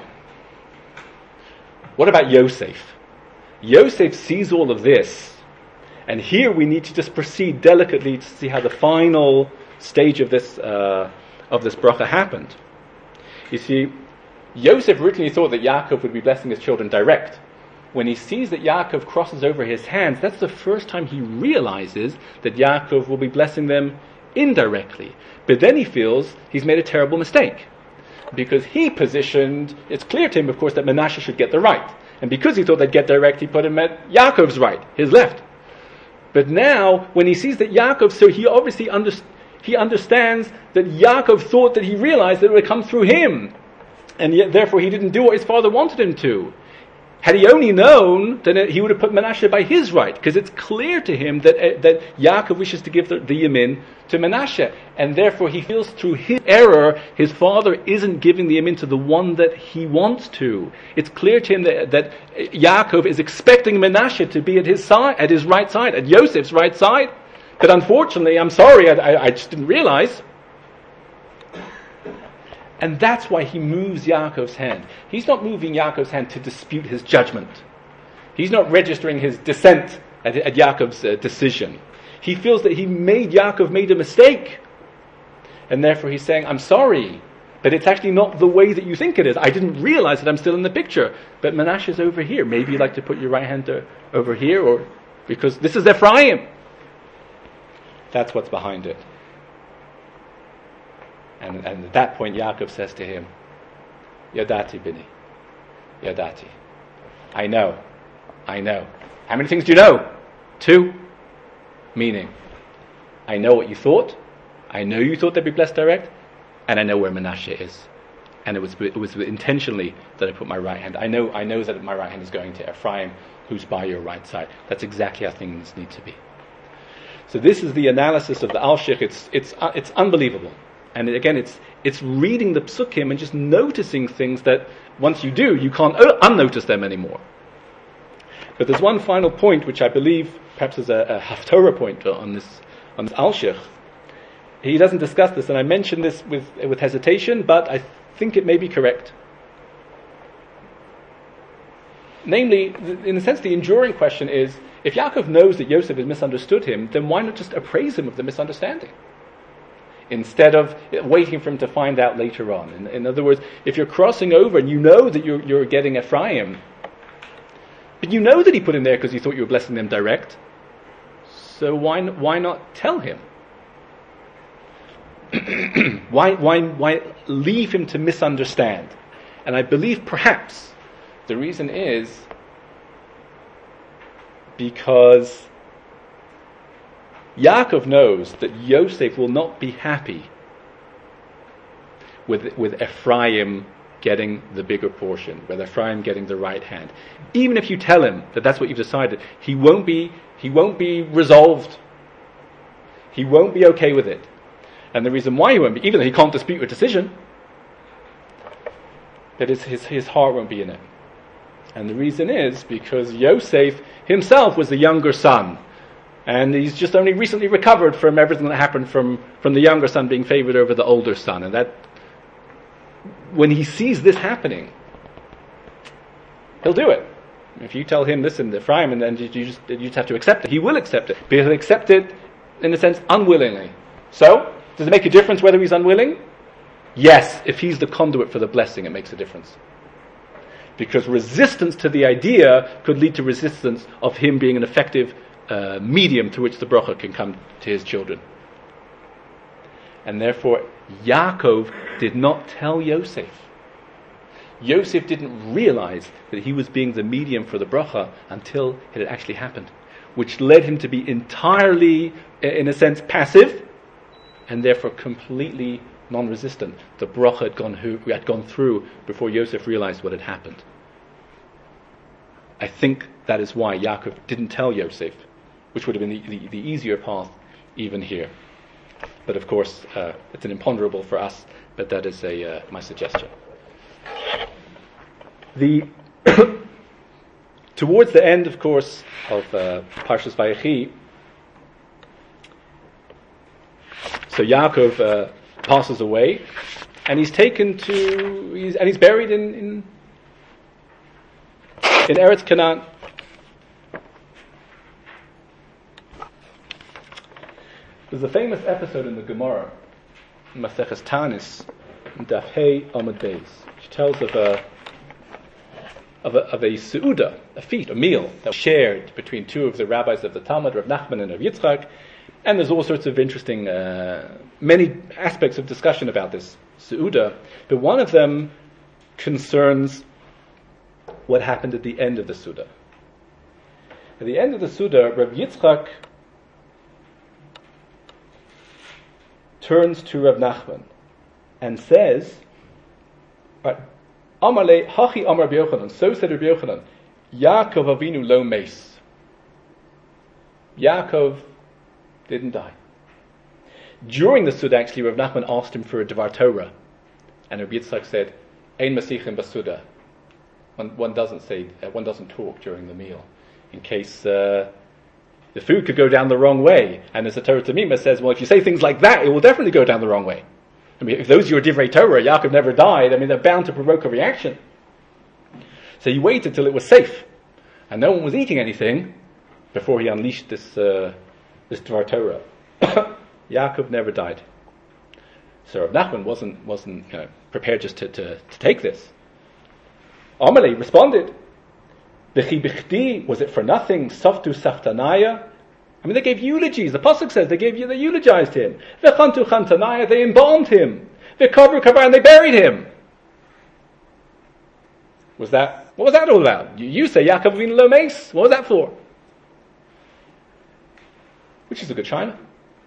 what about Yosef? Yosef sees all of this, and here we need to just proceed delicately to see how the final stage of this uh, of this bracha happened. You see, Yosef originally thought that Yaakov would be blessing his children direct. When he sees that Yaakov crosses over his hands, that's the first time he realizes that Yaakov will be blessing them indirectly. But then he feels he's made a terrible mistake, because he positioned, it's clear to him, of course, that Menashe should get the right. And because he thought they'd get direct, he put him at Yaakov's right, his left. But now, when he sees that Yaakov, so he obviously under, he understands that Yaakov thought that he realized that it would come through him. And yet, therefore, he didn't do what his father wanted him to. Had he only known, then he would have put Menashe by his right, because it's clear to him that uh, that Yaakov wishes to give the, the Yamin to Menashe, and therefore he feels through his error his father isn't giving the Yamin to the one that he wants to. It's clear to him that, that Yaakov is expecting Menashe to be at his side, at his right side, at Yosef's right side. But unfortunately, I'm sorry, I, I just didn't realize. And that's why he moves Yaakov's hand. He's not moving Yaakov's hand to dispute his judgment. He's not registering his dissent at, at Yaakov's uh, decision. He feels that he made, Yaakov made a mistake. And therefore he's saying, I'm sorry, but it's actually not the way that you think it is. I didn't realize that I'm still in the picture. But Menashe's over here. Maybe you'd like to put your right hand to, over here, or because this is Ephraim. That's what's behind it. And, and at that point, Yaakov says to him, Yadati bini, Yadati. I know, I know. How many things do you know? Two. Meaning, I know what you thought, I know you thought they'd be blessed direct, and I know where Menashe is. And it was it was intentionally that I put my right hand. I know I know that my right hand is going to Ephraim, who's by your right side. That's exactly how things need to be. So this is the analysis of the Alshich. It's it's uh, it's unbelievable. And again, it's It's reading the psukim and just noticing things that once you do, you can't unnotice them anymore. But there's one final point which I believe perhaps is a, a haftorah point on this on this Alshich. He doesn't discuss this, and I mention this with with hesitation, but I think it may be correct. Namely, in a sense, the enduring question is, if Yaakov knows that Yosef has misunderstood him, then why not just appraise him of the misunderstanding? Instead of waiting for him to find out later on. In, in other words, if you're crossing over and you know that you're, you're getting Ephraim, but you know that he put him there because he thought you were blessing them direct, so why why not tell him? why why why leave him to misunderstand? And I believe perhaps the reason is because Yaakov knows that Yosef will not be happy with with Ephraim getting the bigger portion, with Ephraim getting the right hand. Even if you tell him that that's what you've decided, he won't be he won't be resolved. He won't be okay with it. And the reason why he won't be, even though he can't dispute your decision, that is his his heart won't be in it. And the reason is because Yosef himself was the younger son. And he's just only recently recovered from everything that happened from, from the younger son being favored over the older son. And that, when he sees this happening, he'll do it. If you tell him this in Ephraim, and then you just, you just have to accept it, he will accept it. But he'll accept it, in a sense, unwillingly. So, does it make a difference whether he's unwilling? Yes, if he's the conduit for the blessing, it makes a difference. Because resistance to the idea could lead to resistance of him being an effective uh, medium through which the bracha can come to his children. And therefore, Yaakov did not tell Yosef. Yosef didn't realize that he was being the medium for the bracha until it had actually happened, which led him to be entirely, in a sense, passive, and therefore completely non-resistant. The bracha had gone, had gone through before Yosef realized what had happened. I think that is why Yaakov didn't tell Yosef, which would have been the, the, the easier path even here. But of course, uh, it's an imponderable for us, but that is a uh, my suggestion. The towards the end, of course, of uh, Parshas Vayechi, so Yaakov uh, passes away, and he's taken to, he's, and he's buried in in, in Eretz Canaan. There's a famous episode in the Gemara, in Maseches Tanis, in Daf Hey Amud Beis, which tells of a of a, of a seuda, a feast, a meal that was shared between two of the rabbis of the Talmud, Rav Nachman and Rav Yitzchak. And there's all sorts of interesting, uh, many aspects of discussion about this seuda, but one of them concerns what happened at the end of the seuda. At the end of the seuda, Rav Yitzchak turns to Rav Nachman and says, Amarle hachi amar Rabbi Yochanan, so said Rabbi Yochanan, Yaakov Avinu lo meis. Yaakov didn't die. During the Suda, actually, Rav Nachman asked him for a Devar Torah, and Rabbi Yitzchak said, "Ein masichim basuda." One, one doesn't say, uh, one doesn't talk during the meal, in case uh, the food could go down the wrong way. And as the Torah Tamima says, well, if you say things like that, it will definitely go down the wrong way. I mean, if those are your Divrei Torah, Yaakov never died. I mean, they're bound to provoke a reaction. So he waited till it was safe, and no one was eating anything before he unleashed this. Uh, This Dvar Torah. Yaakov never died. So Rav Nachman wasn't wasn't you know, prepared just to, to, to take this. Amalei responded, B'chi b'chdi, was it for nothing? Saftu saftanaya. I mean, they gave eulogies. The pasuk says they gave you, they eulogized him. V'chantu chantanaya, they embalmed him. V'kabru kabar, and they buried him. Was that? What was that all about? You, you say Yaakov Avinu lo meis. What was that for? Which is a good china.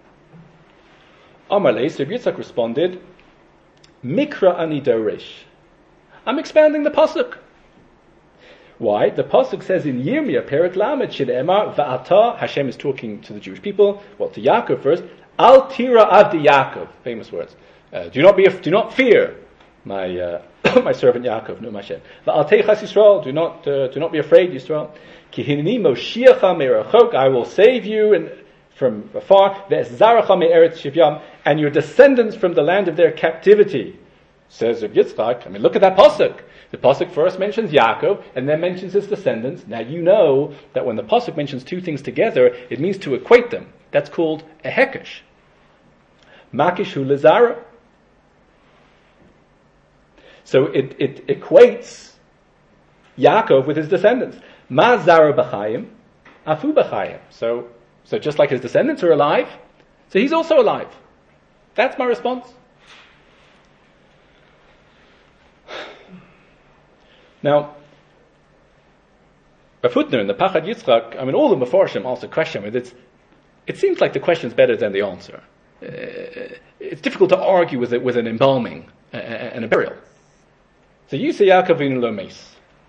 Amalei, so Yitzchak responded, Mikra ani doresh. I'm expanding the pasuk. Why? The pasuk says in Yirmiyah, Perek Lamed, Shne'emar va'ata, Hashem is talking to the Jewish people, well, to Yaakov first, Al tira avdi Yaakov, famous words. Uh, do not be, do not fear my uh, my servant Yaakov, no Hashem. Va'alteichas Yisrael, do not uh, do not be afraid, Yisrael. Ki hineni moshiacha merachok, I will save you and from afar. Ve'ezaracha me'eretz shivyam, and your descendants from the land of their captivity. Says Reb Yitzchak. I mean, look at that pasuk. The pasuk first mentions Yaakov and then mentions his descendants. Now you know that when the pasuk mentions two things together, it means to equate them. That's called a hekesh. Makish hu lezara. So it, it equates Yaakov with his descendants. Ma zara b'chayim, afu b'chayim. So, so just like his descendants are alive, so he's also alive. That's my response. Now, Rav Hutner in the Pachad Yitzchak, I mean, all the Mefarshim ask a question, but it's, it seemes like the question's better than the answer. Uh, it's difficult to argue with it with an embalming uh, and a burial. So you say Yaakov Avinu lo meis.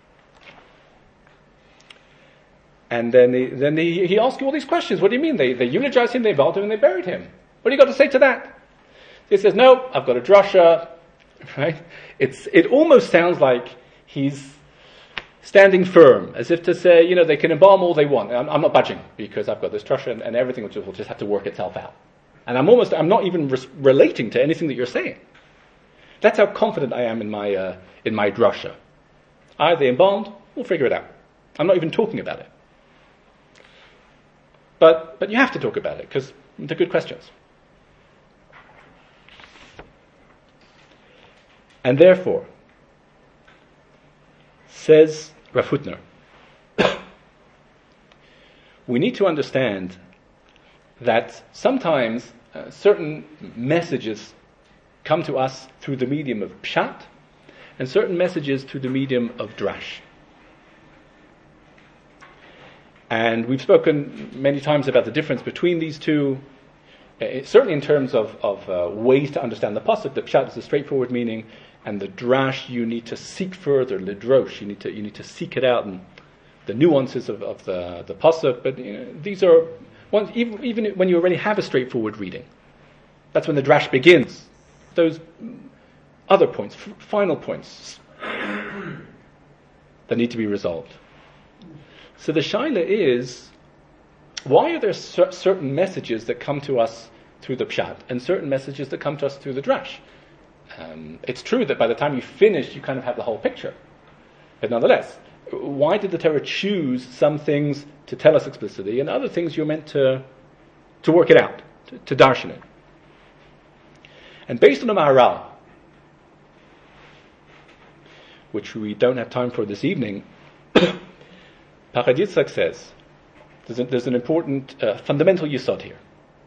And then he, then he, he asks you all these questions. What do you mean? They, they eulogized him, they embalmed him, and they buried him. What do you got to say to that? He says, no, I've got a drasha. Right? It's, it almost sounds like he's standing firm, as if to say, you know, they can embalm all they want. I'm, I'm not budging because I've got this drasha and, and everything will just, will just have to work itself out. And I'm almost, I'm not even res- relating to anything that you're saying. That's how confident I am in my uh, in my drasha. Are they embalmed? We'll figure it out. I'm not even talking about it. But but you have to talk about it because they're good questions. And therefore, says Rav Hutner, we need to understand that sometimes uh, certain messages come to us through the medium of pshat, and certain messages through the medium of drash. And we've spoken many times about the difference between these two, uh, certainly in terms of, of uh, ways to understand the pasuk. The pshat is the straightforward meaning, and the drash you need to seek further, lidrosh, you need to you need to seek it out, and the nuances of, of the, the pasuk. But you know, these are, once, even, even when you already have a straightforward reading, that's when the drash begins. Those other points, f- final points that need to be resolved. So the shaila is, why are there cer- certain messages that come to us through the pshat and certain messages that come to us through the drash? Um, it's true that by the time you finish, you kind of have the whole picture. But nonetheless, why did the Torah choose some things to tell us explicitly and other things you're meant to to work it out, to, to darshan it? And based on the Maharal, which we don't have time for this evening, Pachad Yitzchak says there's, a, there's an important uh, fundamental yesod here.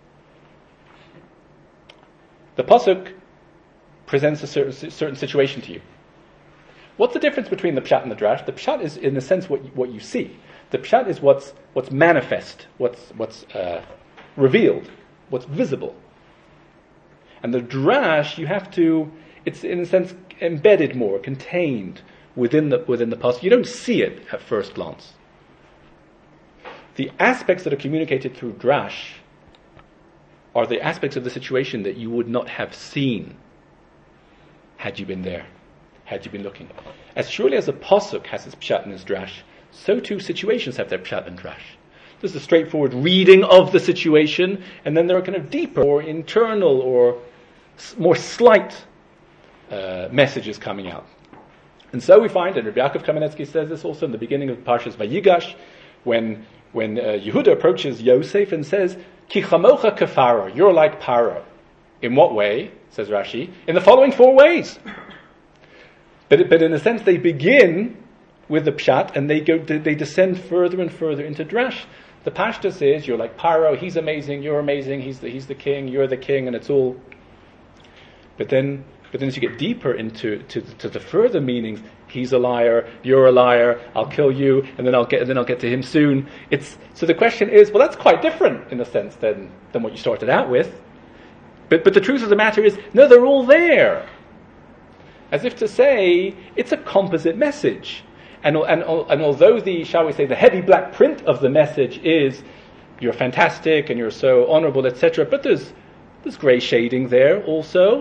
The pasuk presents a certain, certain situation to you. What's the difference between the pshat and the drash? The pshat is, in a sense, what you, what you see. The pshat is what's what's manifest, what's what's uh, revealed, what's visible. And the drash, you have to, it's in a sense embedded more, contained within the within the pasuk. You don't see it at first glance. The aspects that are communicated through drash are the aspects of the situation that you would not have seen had you been there, had you been looking. As surely as a pasuk has its pshat and its drash, so too situations have their pshat and drash. There's a straightforward reading of the situation, and then there are kind of deeper or internal or more slight uh, messages coming out. And so we find, and Rabbi Yaakov Kamenetsky says this also in the beginning of Parshas Vayigash, when when uh, Yehuda approaches Yosef and says, Ki chamocha kefaro, you're like Paro. In what way, says Rashi? In the following four ways. But but in a sense they begin with the pshat and they go they descend further and further into drash. The pashtus is, you're like Paro, he's amazing, you're amazing, he's the he's the king, you're the king, and it's all. But then, but then as you get deeper into to, to the further meanings, he's a liar, you're a liar, I'll kill you, and then I'll get and then I'll get to him soon. It's so the question is, well, that's quite different in a sense than than what you started out with. But but the truth of the matter is, no, they're all there. As if to say, it's a composite message. And, and, and although the, shall we say, the heavy black print of the message is, you're fantastic and you're so honorable, et cetera, but there's there's grey shading there also.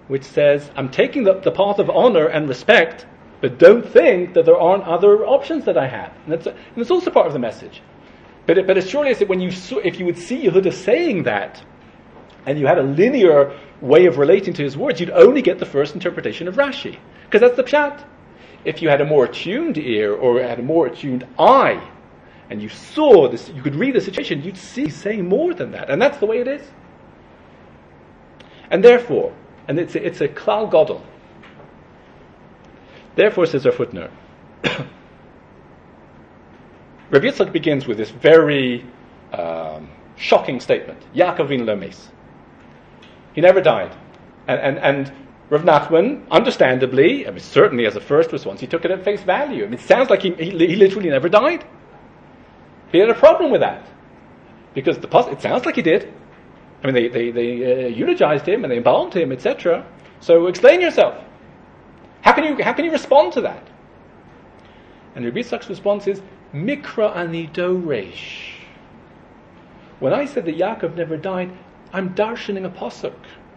which says, I'm taking the, the path of honor and respect, but don't think that there aren't other options that I have. And that's, a, and that's also part of the message. But it, but it surely is that when you saw, if you would see Yehuda saying that, and you had a linear way of relating to his words, you'd only get the first interpretation of Rashi. Because that's the pshat. If you had a more attuned ear, or had a more attuned eye, and you saw this, you could read the situation, you'd see he's saying more than that. And that's the way it is. And therefore, and it's a, it's a klal gadol. Therefore, says our footnote, Rav Yitzchak begins with this very um, shocking statement. Yaakov Avinu lo meis. He never died. And, and, and Rav Nachman, understandably, I mean, certainly as a first response, he took it at face value. I mean, it sounds like he, he, he literally never died. He had a problem with that. Because the pos- it sounds like he did. I mean, they, they, they uh, eulogized him and they embalmed him, et cetera. So explain yourself. How can you, how can you respond to that? And Rabbi Yitzchak's response is, Mikra ani doresh. When I said that Yaakov never died, I'm darshaning a pasuk.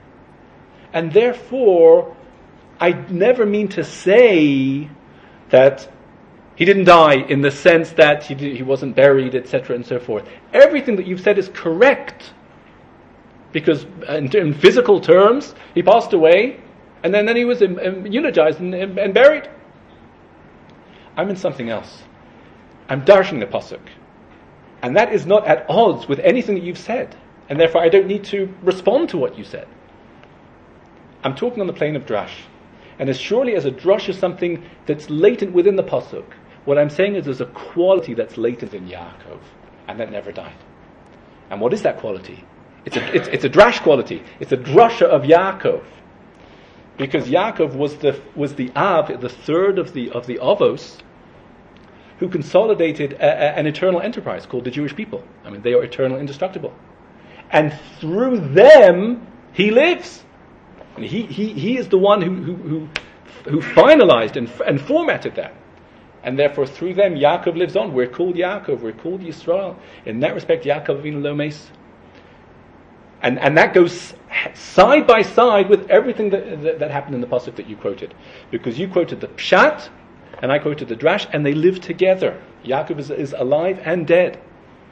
And therefore, I never mean to say that he didn't die in the sense that he, did, he wasn't buried, et cetera, and so forth. Everything that you've said is correct. Because in, in physical terms, he passed away, and then, then he was um, um, eulogized and, um, and buried. I'm in something else. I'm darshaning the pasuk. And that is not at odds with anything that you've said. And therefore I don't need to respond to what you said. I'm talking on the plane of drash. And as surely as a drash is something that's latent within the pasuk, what I'm saying is there's a quality that's latent in Yaakov, and that never died. And what is that quality? It's a, it's, it's a drash quality. It's a drasha of Yaakov. Because Yaakov was the was the Av, the third of the of the Avos, who consolidated a, a, an eternal enterprise called the Jewish people. I mean, they are eternal, indestructible. And through them, he lives. And he, he, he is the one who who who, who finalized and, and formatted that. And therefore, through them, Yaakov lives on. We're called Yaakov. We're called Yisrael. In that respect, Yaakov Avinu lo meis. And and that goes side by side with everything that, that, that happened in the pasuk that you quoted. Because you quoted the pshat, and I quoted the drash, and they live together. Yaakov is, is alive and dead.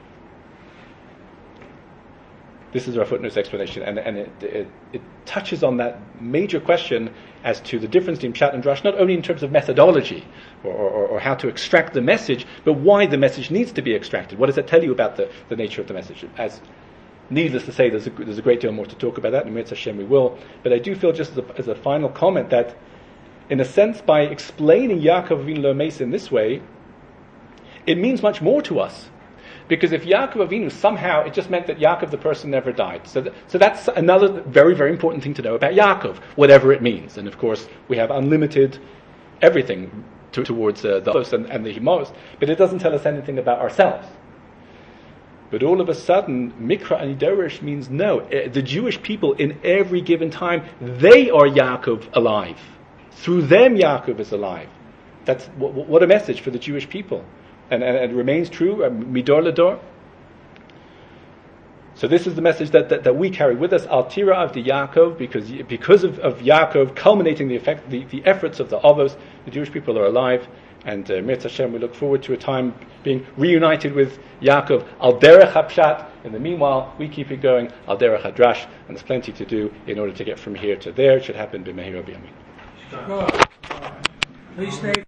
This is our footnote's explanation, and, and it, it, it touches on that major question as to the difference between pshat and drash, not only in terms of methodology, or, or, or how to extract the message, but why the message needs to be extracted. What does it tell you about the, the nature of the message? As needless to say, there's a, there's a great deal more to talk about that, and Mitzvah Hashem we will. But I do feel, just as a, as a final comment, that in a sense, by explaining Yaakov Avinu lo meis in this way, it means much more to us. Because if Yaakov Avinu, somehow, it just meant that Yaakov the person never died. So, th- so that's another very, very important thing to know about Yaakov, whatever it means. And of course, we have unlimited everything to, towards uh, the Avos and, and the Himos, but it doesn't tell us anything about ourselves. But all of a sudden, Mikra and Doresh means no. The Jewish people, in every given time, they are Yaakov alive. Through them, Yaakov is alive. That's what, what a message for the Jewish people. And, and, and it remains true, uh, midor ledor. So this is the message that, that, that we carry with us, Al Tira of the Yaakov, because because of, of Yaakov culminating the effect, the, the efforts of the Avos, the Jewish people are alive. And uh, Mitzvah Hashem, we look forward to a time being reunited with Yaakov, Al Derech HaPshat. In the meanwhile, we keep it going, Al Derech HaDrash, and there's plenty to do in order to get from here to there. It should happen b'mehira b'yamin. Please stay.